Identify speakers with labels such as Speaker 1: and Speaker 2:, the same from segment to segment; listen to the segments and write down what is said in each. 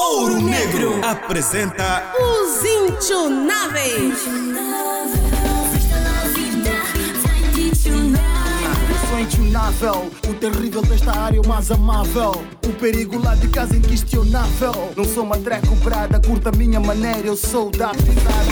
Speaker 1: Ouro Negro apresenta
Speaker 2: Os Intionáveis.
Speaker 3: Eu sou intionável, o terrível desta área é o mais amável. O perigo lá de casa é inquestionável. Não sou uma drag cobrada, curta a minha maneira, eu sou da atividade.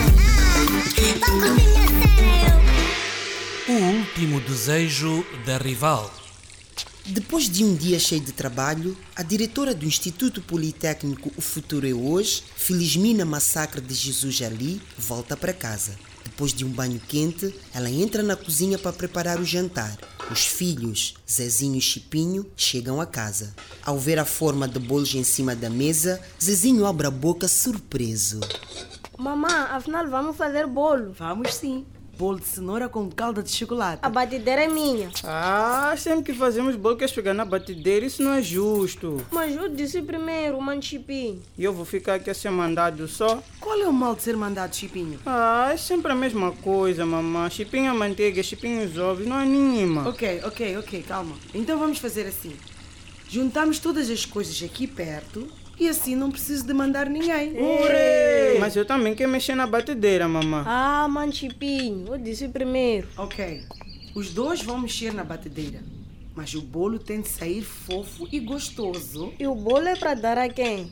Speaker 4: O último desejo da rival.
Speaker 5: Depois de um dia cheio de trabalho, a diretora do Instituto Politécnico O Futuro é Hoje, Felizmina Massacre de Jesus Ali, volta para casa. Depois de um banho quente, ela entra na cozinha para preparar o jantar. Os filhos, Zezinho e Chipinho, chegam a casa. Ao ver a forma de bolos em cima da mesa, Zezinho abre a boca surpreso.
Speaker 2: Mamã, afinal vamos fazer bolo.
Speaker 6: Vamos sim. Bolo de cenoura com calda de chocolate.
Speaker 2: A batedeira é minha.
Speaker 7: Sempre que fazemos bolo queres pegar na batedeira, isso não é justo.
Speaker 2: Mas eu disse primeiro, mãe Chipinho.
Speaker 7: E eu vou ficar aqui a ser mandado só?
Speaker 6: Qual é o mal de ser mandado, Chipinho?
Speaker 7: É sempre a mesma coisa, mamãe. Chipinho a manteiga, chipinho os ovos, não anima.
Speaker 6: Ok, calma. Então vamos fazer assim. Juntamos todas as coisas aqui perto e assim não preciso de mandar ninguém.
Speaker 7: Mas eu também quero mexer na batedeira, mamãe.
Speaker 2: Mãe Chipinho, eu disse primeiro.
Speaker 6: Ok, os dois vão mexer na batedeira, mas o bolo tem de sair fofo e gostoso.
Speaker 2: E o bolo é para dar a quem?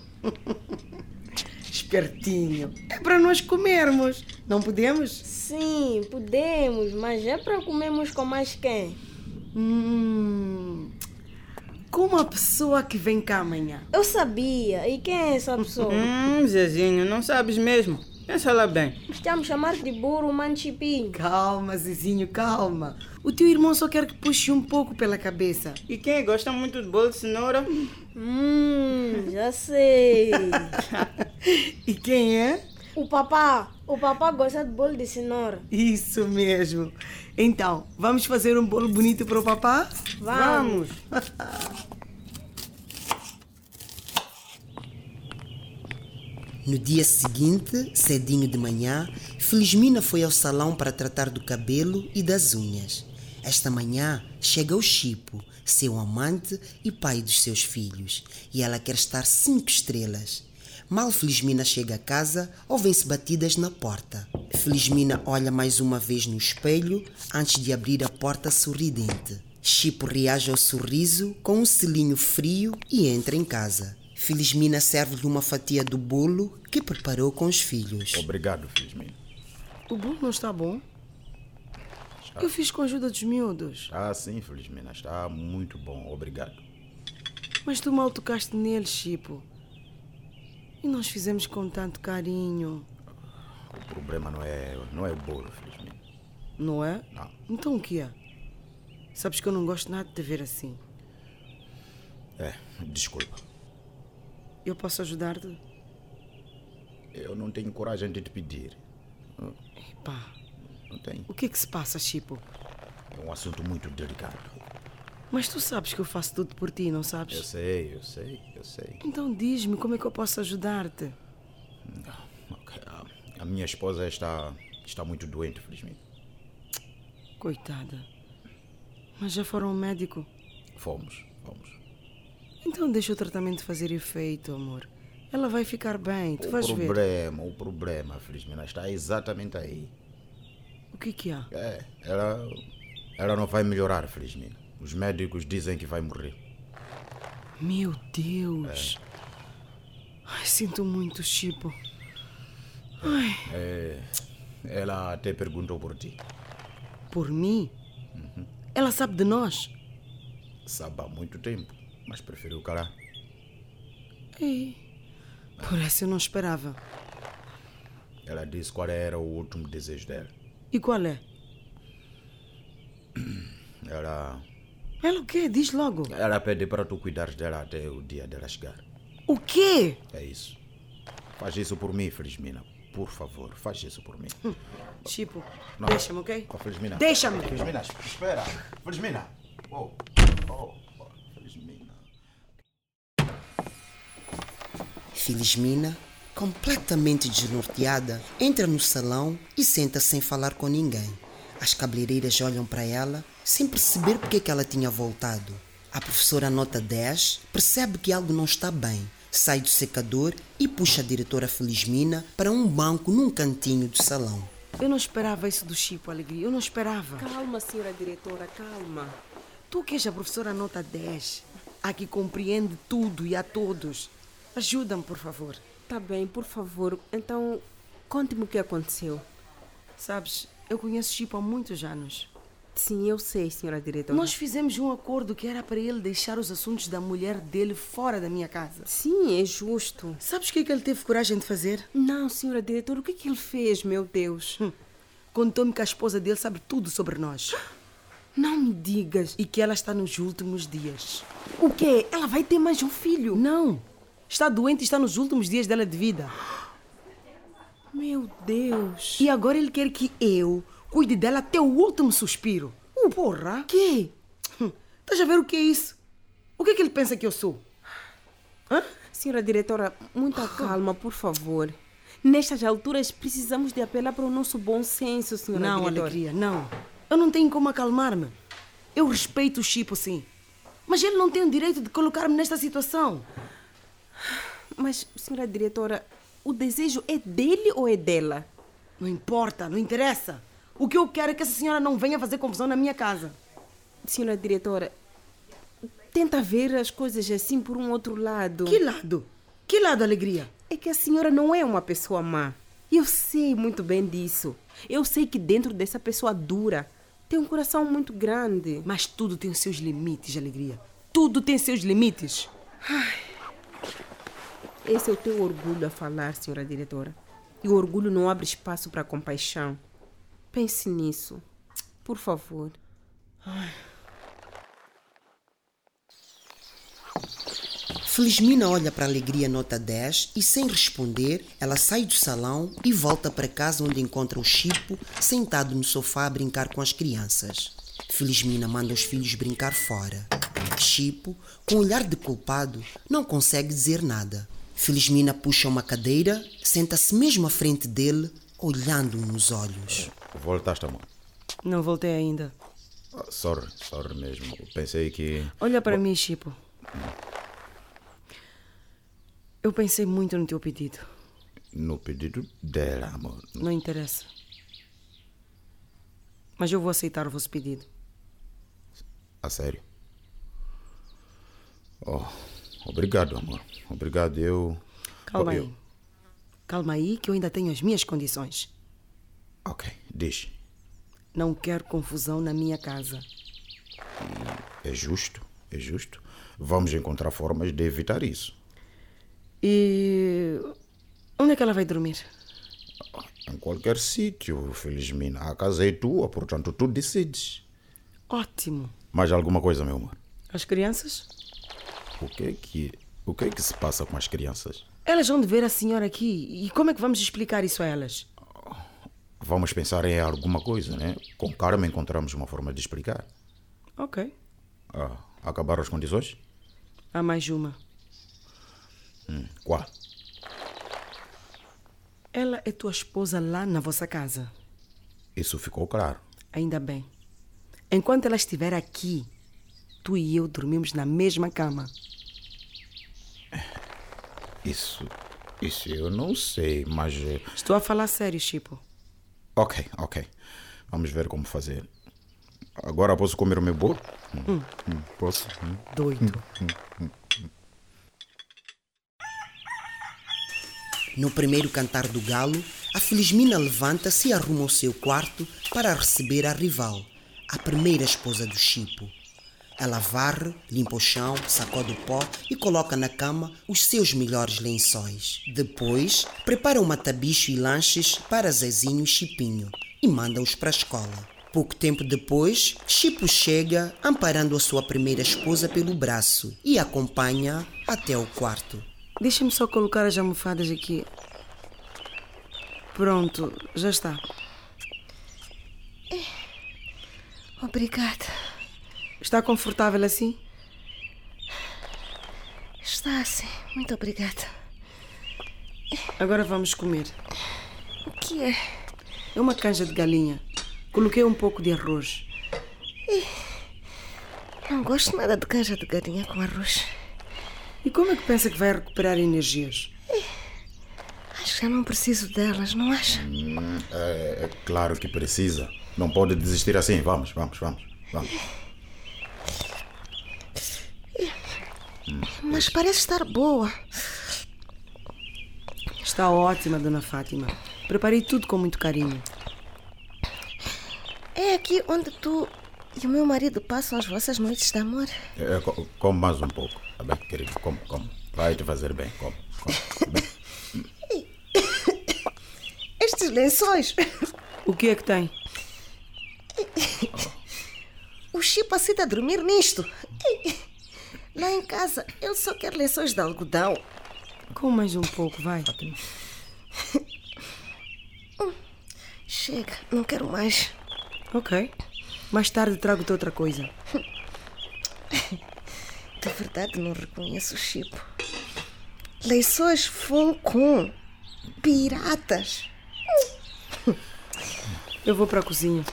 Speaker 6: Espertinho, é para nós comermos, não podemos?
Speaker 2: Sim, podemos, mas é para comermos com mais quem?
Speaker 6: Com uma pessoa que vem cá amanhã.
Speaker 2: Eu sabia. E quem é essa pessoa?
Speaker 7: Zezinho, não sabes mesmo. Pensa lá bem.
Speaker 2: Estamos chamar de burro, mãe Chipinho.
Speaker 6: Calma, Zezinho, calma. O teu irmão só quer que puxe um pouco pela cabeça.
Speaker 7: E quem gosta muito de bolo de cenoura?
Speaker 2: Já sei.
Speaker 6: E quem é?
Speaker 2: O papá. O papá gosta de bolo de cenoura.
Speaker 6: Isso mesmo. Então, vamos fazer um bolo bonito para o papá?
Speaker 2: Vamos.
Speaker 5: No dia seguinte, cedinho de manhã, Felizmina foi ao salão para tratar do cabelo e das unhas. Esta manhã chega o Chipo, seu amante e pai dos seus filhos, e ela quer estar 5 estrelas. Mal Felizmina chega a casa, ouvem-se batidas na porta. Felizmina olha mais uma vez no espelho antes de abrir a porta sorridente. Chipo reage ao sorriso com um selinho frio e entra em casa. Felizmina serve-lhe uma fatia do bolo que preparou com os filhos.
Speaker 8: Obrigado, Felizmina.
Speaker 6: O bolo não está bom? Eu fiz com a ajuda dos miúdos.
Speaker 8: Sim, Felizmina. Está muito bom, obrigado.
Speaker 6: Mas tu mal tocaste nele, Chipo. E nós fizemos com tanto carinho.
Speaker 8: O problema não é o bolo, Felizmina.
Speaker 6: Não é?
Speaker 8: Não.
Speaker 6: Então o que é? Sabes que eu não gosto nada de te ver assim.
Speaker 8: Desculpa.
Speaker 6: Eu posso ajudar-te?
Speaker 8: Eu não tenho coragem de te pedir.
Speaker 6: Epá,
Speaker 8: Não tenho.
Speaker 6: o que é que se passa, Chipo?
Speaker 8: É um assunto muito delicado.
Speaker 6: Mas tu sabes que eu faço tudo por ti, não sabes?
Speaker 8: Eu sei.
Speaker 6: Então diz-me como é que eu posso ajudar-te.
Speaker 8: Ok. A minha esposa está muito doente, Felizmina.
Speaker 6: Coitada. Mas já foram ao médico?
Speaker 8: Fomos.
Speaker 6: Então deixa o tratamento fazer efeito, amor. Ela vai ficar bem, tu vais ver.
Speaker 8: O problema, Felizmina, está exatamente aí.
Speaker 6: O que há?
Speaker 8: Ela não vai melhorar, Felizmina. Os médicos dizem que vai morrer.
Speaker 6: Meu Deus. Ai, sinto muito, Chipo.
Speaker 8: Ela até perguntou por ti.
Speaker 6: Por mim? Ela sabe de nós?
Speaker 8: Sabe há muito tempo, mas preferiu calar.
Speaker 6: Ei, por essa eu não esperava.
Speaker 8: Ela disse qual era o último desejo dela.
Speaker 6: E qual é? Ela o quê? Diz logo.
Speaker 8: Ela pede para tu cuidares dela até o dia dela chegar.
Speaker 6: O quê?
Speaker 8: É isso. Faz isso por mim, Felizmina. Por favor, faz isso por mim.
Speaker 6: Chipo,
Speaker 8: Não.
Speaker 6: deixa-me, ok?
Speaker 8: Felizmina.
Speaker 6: Deixa-me.
Speaker 8: Felizmina, espera. Felizmina. Felizmina.
Speaker 5: Felizmina, completamente desnorteada, entra no salão e senta sem falar com ninguém. As cabeleireiras olham para ela sem perceber porque é que ela tinha voltado. A professora nota 10 percebe que algo não está bem, Sai do secador e puxa a diretora Felizmina para um banco num cantinho do salão.
Speaker 6: Eu não esperava isso do Chipo, Alegria. Eu não esperava.
Speaker 2: Calma, senhora diretora, calma.
Speaker 6: Tu que és a professora nota 10, a que compreende tudo e a todos. Ajuda-me, por favor.
Speaker 2: Tá bem, por favor. Então, conte-me o que aconteceu.
Speaker 6: Sabes, eu conheço Chipo há muitos anos.
Speaker 2: Sim, eu sei, senhora diretora.
Speaker 6: Nós fizemos um acordo que era para ele deixar os assuntos da mulher dele fora da minha casa.
Speaker 2: Sim, é justo.
Speaker 6: Sabes o que ele teve coragem de fazer?
Speaker 2: Não, senhora diretora, o que ele fez, meu Deus?
Speaker 6: Contou-me que a esposa dele sabe tudo sobre nós.
Speaker 2: Não me digas.
Speaker 6: E que ela está nos últimos dias.
Speaker 2: O quê? Ela vai ter mais um filho?
Speaker 6: Não. Está doente e está nos últimos dias dela de vida.
Speaker 2: Meu Deus.
Speaker 6: E agora ele quer que eu cuide dela até o último suspiro. Porra!
Speaker 2: Quê?
Speaker 6: Estás a ver o que é isso? O que é que ele pensa que eu sou? Hã?
Speaker 2: Senhora diretora, muita calma, por favor. Nestas alturas, precisamos de apelar para o nosso bom senso, senhora
Speaker 6: Não,
Speaker 2: diretora.
Speaker 6: Alegria, não. Eu não tenho como acalmar-me. Eu respeito o Chipo, sim. Mas ele não tem o direito de colocar-me nesta situação.
Speaker 2: Mas, senhora diretora, o desejo é dele ou é dela?
Speaker 6: Não importa, não interessa. O que eu quero é que essa senhora não venha fazer confusão na minha casa.
Speaker 2: Senhora diretora, tenta ver as coisas assim por um outro lado.
Speaker 6: Que lado? Que lado, Alegria?
Speaker 2: É que a senhora não é uma pessoa má. Eu sei muito bem disso. Eu sei que dentro dessa pessoa dura tem um coração muito grande.
Speaker 6: Mas tudo tem os seus limites, Alegria. Tudo tem seus limites.
Speaker 2: Esse é o teu orgulho a falar, senhora diretora. E o orgulho não abre espaço para compaixão. Pense nisso, por favor.
Speaker 5: Felizmina olha para a Alegria nota 10 e, sem responder, ela sai do salão e volta para casa, onde encontra o Chipo sentado no sofá a brincar com as crianças. Felizmina manda os filhos brincar fora. Chipo, com um olhar de culpado, não consegue dizer nada. Felizmina puxa uma cadeira, senta-se mesmo à frente dele, olhando-o nos olhos.
Speaker 8: Voltaste, amor?
Speaker 6: Não voltei ainda.
Speaker 8: Sorry mesmo. Pensei que...
Speaker 6: Olha para mim, Chipo. Eu pensei muito no teu pedido.
Speaker 8: No pedido dela, amor.
Speaker 6: Não interessa. Mas eu vou aceitar o vosso pedido.
Speaker 8: A sério? Oh, obrigado, amor. Obrigado, eu...
Speaker 6: Calma aí. Calma aí, que eu ainda tenho as minhas condições.
Speaker 8: Ok, diz.
Speaker 6: Não quero confusão na minha casa.
Speaker 8: É justo. Vamos encontrar formas de evitar isso.
Speaker 6: E onde é que ela vai dormir?
Speaker 8: Em qualquer sítio, Felizmina. A casa é tua, portanto tu decides.
Speaker 6: Ótimo.
Speaker 8: Mais alguma coisa, meu amor?
Speaker 6: As crianças?
Speaker 8: O que é que se passa com as crianças?
Speaker 6: Elas vão de ver a senhora aqui. E como é que vamos explicar isso a elas?
Speaker 8: Vamos pensar em alguma coisa, né? Com calma encontramos uma forma de explicar.
Speaker 6: Ok.
Speaker 8: Acabaram as condições?
Speaker 6: Há mais uma.
Speaker 8: Qual?
Speaker 6: Ela é tua esposa lá na vossa casa.
Speaker 8: Isso ficou claro.
Speaker 6: Ainda bem. Enquanto ela estiver aqui, tu e eu dormimos na mesma cama.
Speaker 8: Isso eu não sei, mas...
Speaker 6: Estou a falar sério, Chipo.
Speaker 8: Ok. Vamos ver como fazer. Agora posso comer o meu bolo? Posso?
Speaker 6: Doido.
Speaker 5: No primeiro cantar do galo, a Felizmina levanta-se e arruma o seu quarto para receber a rival, a primeira esposa do Chipo. Ela varre, limpa o chão, sacode o pó e coloca na cama os seus melhores lençóis. Depois, prepara uma tabicho e lanches para Zezinho e Chipinho e manda-os para a escola. Pouco tempo depois, Chipo chega, amparando a sua primeira esposa pelo braço e a acompanha até o quarto.
Speaker 6: Deixa-me só colocar as almofadas aqui. Pronto, já está.
Speaker 9: Obrigada.
Speaker 6: Está confortável assim?
Speaker 9: Está sim, muito obrigada.
Speaker 6: Agora vamos comer.
Speaker 9: O que é?
Speaker 6: É uma canja de galinha. Coloquei um pouco de arroz.
Speaker 9: Não gosto nada de canja de galinha com arroz.
Speaker 6: E como é que pensa que vai recuperar energias?
Speaker 9: Acho que já não preciso delas, não acha?
Speaker 8: É claro que precisa. Não pode desistir assim. Vamos.
Speaker 9: Mas parece estar boa.
Speaker 6: Está ótima, Dona Fátima. Preparei tudo com muito carinho.
Speaker 9: É aqui onde tu e o meu marido passam as vossas noites de amor?
Speaker 8: Come mais um pouco. Tá bem, querido? Come. Vai te fazer bem. Come. Tá bem?
Speaker 9: Estes lençóis.
Speaker 6: O que é que tem?
Speaker 9: O Chipo aceita dormir nisto. Lá em casa, ele só quer lençóis de algodão.
Speaker 6: Com mais um pouco, vai.
Speaker 9: Chega, não quero mais.
Speaker 6: Ok. Mais tarde trago-te outra coisa.
Speaker 9: De verdade não reconheço o Chipo. Lençóis Foncon. Piratas.
Speaker 6: Eu vou para a cozinha.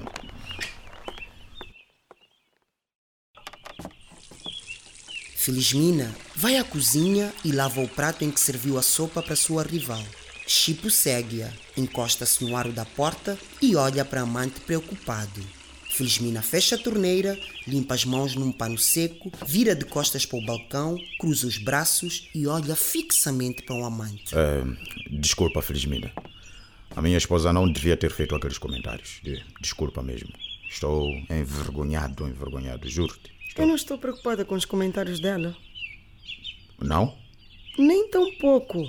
Speaker 5: Felizmina vai à cozinha e lava o prato em que serviu a sopa para sua rival. Chipo segue-a, encosta-se no aro da porta e olha para a amante preocupado. Felizmina fecha a torneira, limpa as mãos num pano seco, vira de costas para o balcão, cruza os braços e olha fixamente para o amante.
Speaker 8: Desculpa, Felizmina. A minha esposa não devia ter feito aqueles comentários. Desculpa mesmo. Estou envergonhado, juro-te.
Speaker 6: Eu não estou preocupada com os comentários dela.
Speaker 8: Não?
Speaker 6: Nem tão pouco.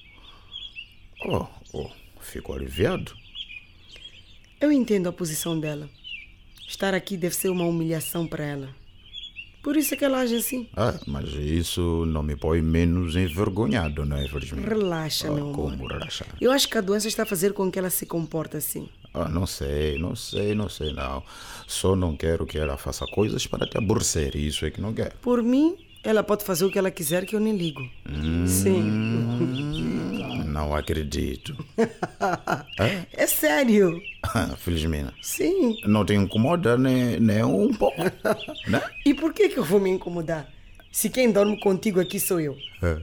Speaker 8: Fico aliviado.
Speaker 6: Eu entendo a posição dela. Estar aqui deve ser uma humilhação para ela. Por isso é que ela age assim.
Speaker 8: Mas isso não me põe menos envergonhado, não é, Felizmina?
Speaker 6: Relaxa, meu amor.
Speaker 8: Como relaxar?
Speaker 6: Eu acho que a doença está a fazer com que ela se comporte assim.
Speaker 8: Não sei, não. Só não quero que ela faça coisas para te aborrecer. Isso é que não quero.
Speaker 6: Por mim, ela pode fazer o que ela quiser, que eu nem ligo. Sim.
Speaker 8: Não acredito.
Speaker 6: É sério.
Speaker 8: Felizmina.
Speaker 6: Sim.
Speaker 8: Não te incomoda nem um pouco, né?
Speaker 6: E por que eu vou me incomodar? Se quem dorme contigo aqui sou eu.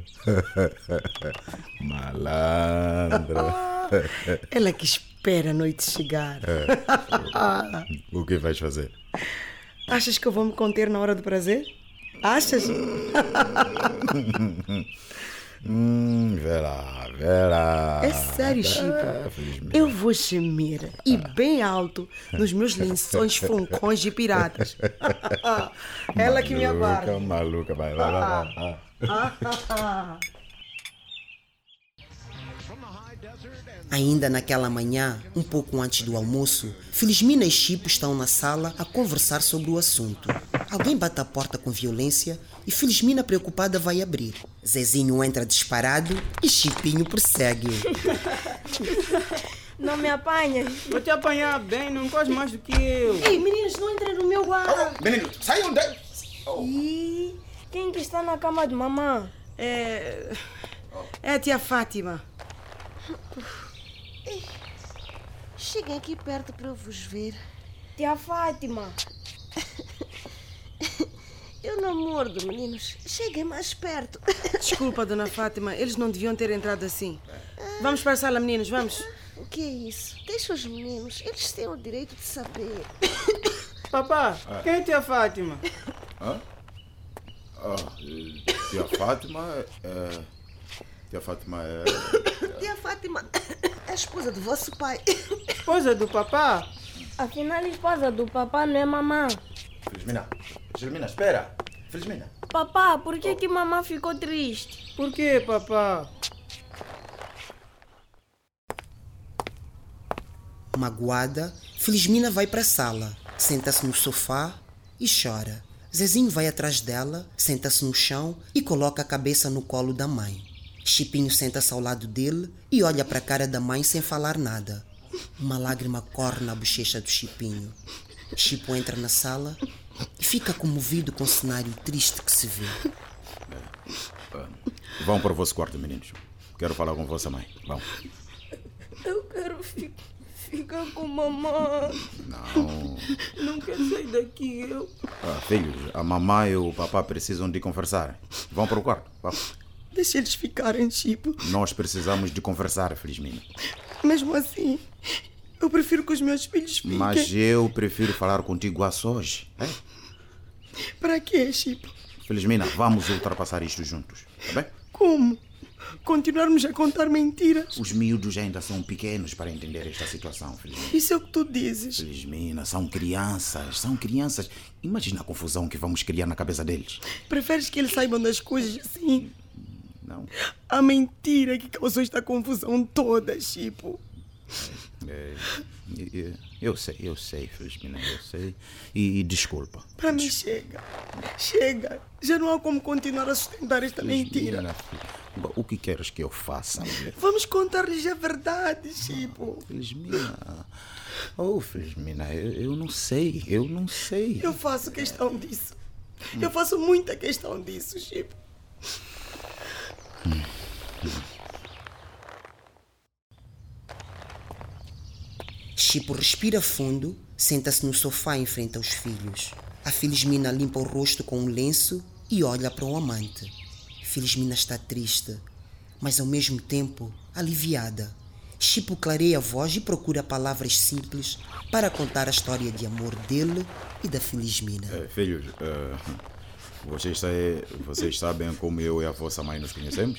Speaker 8: Malandra.
Speaker 6: Ela que espera a noite chegar.
Speaker 8: O que vais fazer?
Speaker 6: Achas que eu vou me conter na hora do prazer? Achas?
Speaker 8: Vê lá.
Speaker 6: É sério, Chipo. Eu vou gemer e bem alto nos meus lençóis foncões de piratas. Ela que me aguarda.
Speaker 8: Maluca, vai lá.
Speaker 5: Ainda naquela manhã, um pouco antes do almoço, Felizmina e Chipo estão na sala a conversar sobre o assunto. Alguém bate à porta com violência e Felizmina, preocupada, vai abrir. Zezinho entra disparado e Chipinho persegue-o.
Speaker 10: Não me apanhem.
Speaker 7: Vou te apanhar bem, não corres mais do que eu.
Speaker 10: Ei, meninos, não entrem no meu quarto.
Speaker 8: Menino, saiam daí!
Speaker 10: E quem que está na cama de mamãe?
Speaker 6: É a tia Fátima.
Speaker 9: Cheguem aqui perto para eu vos ver.
Speaker 10: Tia Fátima.
Speaker 9: Eu não mordo, meninos. Cheguem mais perto.
Speaker 6: Desculpa, Dona Fátima. Eles não deviam ter entrado assim. Vamos para a sala, meninos, vamos.
Speaker 9: O que é isso? Deixa os meninos. Eles têm o direito de saber.
Speaker 7: Papá, quem é tia Fátima?
Speaker 8: Tia Fátima é... Tia Fátima é...
Speaker 9: Tia Fátima é a esposa do vosso pai.
Speaker 7: Esposa do papá?
Speaker 10: Afinal, a esposa do papá não é mamãe.
Speaker 8: Felizmina, espera. Felizmina.
Speaker 10: Papá, por que mamãe ficou triste?
Speaker 7: Por que, papá?
Speaker 5: Magoada, Felizmina vai para a sala, senta-se no sofá e chora. Zezinho vai atrás dela, senta-se no chão e coloca a cabeça no colo da mãe. Chipinho senta-se ao lado dele e olha para a cara da mãe sem falar nada. Uma lágrima corre na bochecha do Chipinho. Chipo entra na sala e fica comovido com o cenário triste que se vê.
Speaker 8: Vão para o vosso quarto, meninos. Quero falar com vossa mãe. Vão.
Speaker 10: Eu quero Fica com mamãe.
Speaker 8: Não.
Speaker 7: Não quero sair daqui, eu.
Speaker 8: Filhos, a mamãe e o papá precisam de conversar. Vão para o quarto. Vá.
Speaker 6: Deixa eles ficarem, Chipo.
Speaker 8: Nós precisamos de conversar, Felizmina.
Speaker 6: Mesmo assim, eu prefiro que os meus filhos fiquem.
Speaker 8: Mas eu prefiro falar contigo a sós.
Speaker 6: Para quê, Chipo?
Speaker 8: Felizmina, vamos ultrapassar isto juntos, tá bem?
Speaker 6: Como? Continuarmos a contar mentiras?
Speaker 8: Os miúdos ainda são pequenos para entender esta situação, Felizmina.
Speaker 6: Isso é o que tu dizes.
Speaker 8: Felizmina, são crianças. Imagina a confusão que vamos criar na cabeça deles.
Speaker 6: Preferes que eles saibam das coisas assim?
Speaker 8: Não.
Speaker 6: A mentira que causou esta confusão toda, Chipo.
Speaker 8: Eu sei, Felizmina, eu sei. E desculpa.
Speaker 6: Para mim chega. Chega. Já não há como continuar a sustentar esta mentira.
Speaker 8: O que queres que eu faça, mulher?
Speaker 6: Vamos contar-lhes a verdade, Chipo.
Speaker 8: Felizmina. Felizmina, eu não sei.
Speaker 6: Eu faço questão disso. Eu faço muita questão disso, Chipo.
Speaker 5: Chipo respira fundo, senta-se no sofá em frente aos filhos. A Felizmina limpa o rosto com um lenço e olha para o amante. Felizmina está triste, mas ao mesmo tempo aliviada. Chipo clareia a voz e procura palavras simples para contar a história de amor dele e da Felizmina.
Speaker 8: Filhos, vocês sabem como eu e a vossa mãe nos conhecemos?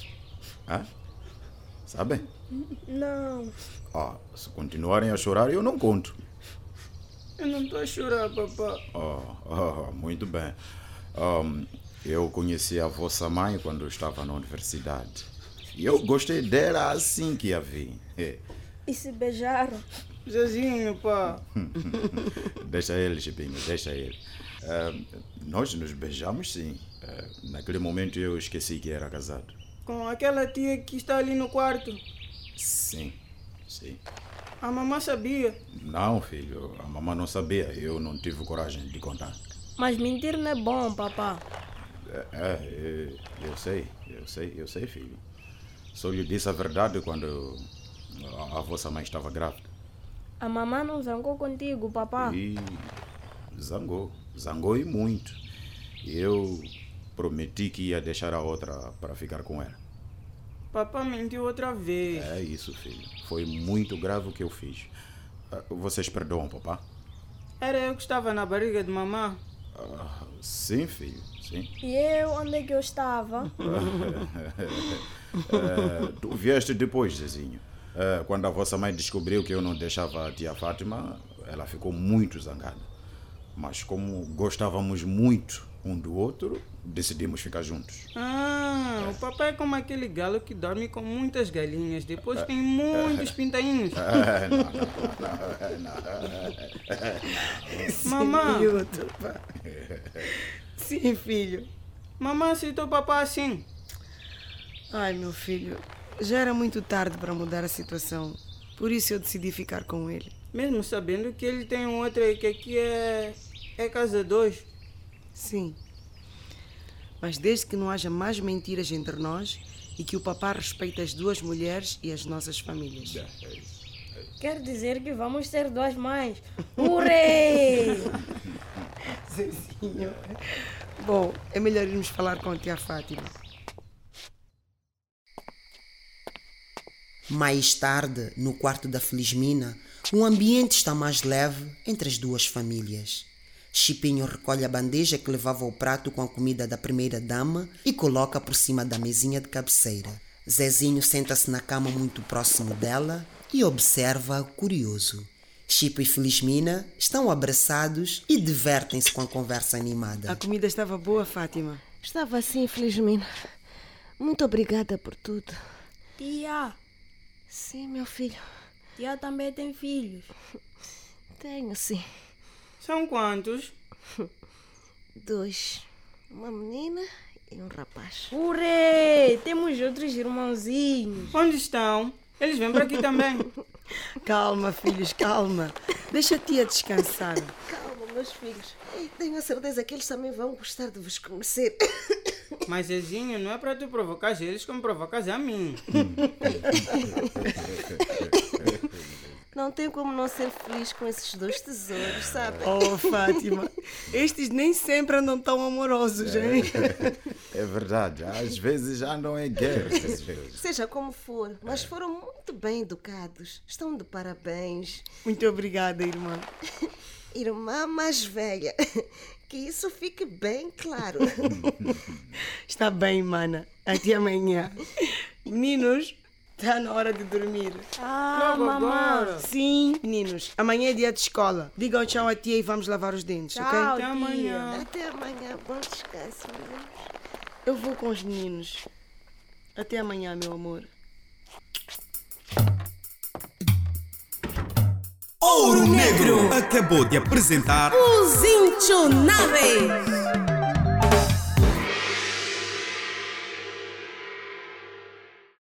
Speaker 8: Sabem?
Speaker 10: Não.
Speaker 8: Se continuarem a chorar, eu não conto.
Speaker 7: Eu não estou a chorar, papá.
Speaker 8: Muito bem. Eu conheci a vossa mãe quando eu estava na universidade. E eu gostei dela assim que a vi.
Speaker 10: E se beijaram?
Speaker 7: Zezinho, pá.
Speaker 8: Deixa ele, Chipinho, deixa ele. Nós nos beijamos, sim. Naquele momento eu esqueci que era casado.
Speaker 7: Com aquela tia que está ali no quarto?
Speaker 8: Sim.
Speaker 7: A mamãe sabia?
Speaker 8: Não, filho, a mamãe não sabia. Eu não tive coragem de contar.
Speaker 10: Mas mentir não é bom, papá.
Speaker 8: Eu sei, filho. Só lhe disse a verdade quando a vossa mãe estava grávida.
Speaker 10: A mamãe não zangou contigo, papá?
Speaker 8: E zangou e muito. E eu prometi que ia deixar a outra para ficar com ela.
Speaker 7: Papá mentiu outra vez.
Speaker 8: É isso, filho. Foi muito grave o que eu fiz. Vocês perdoam, papá?
Speaker 7: Era eu que estava na barriga de mamãe?
Speaker 8: Sim, filho, sim.
Speaker 10: E eu, onde é que eu estava?
Speaker 8: Tu vieste depois, Zezinho. Quando a vossa mãe descobriu que eu não deixava a tia Fátima, ela ficou muito zangada. Mas como gostávamos muito um do outro, decidimos ficar juntos.
Speaker 7: O papai é como aquele galo que dorme com muitas galinhas, depois tem muitos pintainhos. Mamãe.
Speaker 6: Sim, filho.
Speaker 7: Mamãe aceitou papai assim.
Speaker 6: Ai, meu filho, já era muito tarde para mudar a situação. Por isso eu decidi ficar com ele.
Speaker 7: Mesmo sabendo que ele tem outra e que aqui é casa 2.
Speaker 6: Sim. Mas desde que não haja mais mentiras entre nós e que o papá respeite as duas mulheres e as nossas famílias.
Speaker 10: Quer dizer que vamos ser 2 mães. Hurê!
Speaker 6: Zezinho. Bom, é melhor irmos falar com a tia Fátima.
Speaker 5: Mais tarde, no quarto da Felizmina, o ambiente está mais leve entre as duas famílias. Chipinho recolhe a bandeja que levava o prato com a comida da primeira-dama e coloca por cima da mesinha de cabeceira. Zezinho senta-se na cama muito próximo dela e observa curioso. Chipo e Felizmina estão abraçados e divertem-se com a conversa animada.
Speaker 6: A comida estava boa, Fátima?
Speaker 9: Estava sim, Felizmina. Muito obrigada por tudo.
Speaker 10: Tia.
Speaker 9: Sim, meu filho.
Speaker 10: Tia também tem filhos?
Speaker 9: Tenho, sim.
Speaker 7: São quantos?
Speaker 9: 2. Uma menina e um rapaz.
Speaker 10: Hurê! Temos outros irmãozinhos.
Speaker 7: Onde estão? Eles vêm para aqui também.
Speaker 6: Calma, filhos, calma. Deixa a tia descansar.
Speaker 9: Calma, meus filhos. Tenho a certeza que eles também vão gostar de vos conhecer.
Speaker 7: Mas, Zezinho, não é para tu provocar eles como provocas a mim.
Speaker 9: Não tem como não ser feliz com esses dois tesouros, sabe?
Speaker 6: Oh, Fátima, estes nem sempre andam tão amorosos, hein?
Speaker 8: É verdade, às vezes andam em guerra.
Speaker 9: Seja como for, mas foram muito bem educados. Estão de parabéns.
Speaker 6: Muito obrigada, irmã.
Speaker 9: Irmã mais velha. Que isso fique bem claro.
Speaker 6: Está bem, mana. Até amanhã. Meninos, está na hora de dormir.
Speaker 10: Mamãe.
Speaker 6: Sim, meninos. Amanhã é dia de escola. Digam tchau a tia e vamos lavar os dentes,
Speaker 10: Tchau,
Speaker 6: ok?
Speaker 7: Até amanhã.
Speaker 9: Até amanhã. Bom descanso, meninos.
Speaker 6: Eu vou com os meninos. Até amanhã, meu amor.
Speaker 1: Ouro Negro acabou de apresentar
Speaker 2: Os Inchonáveis.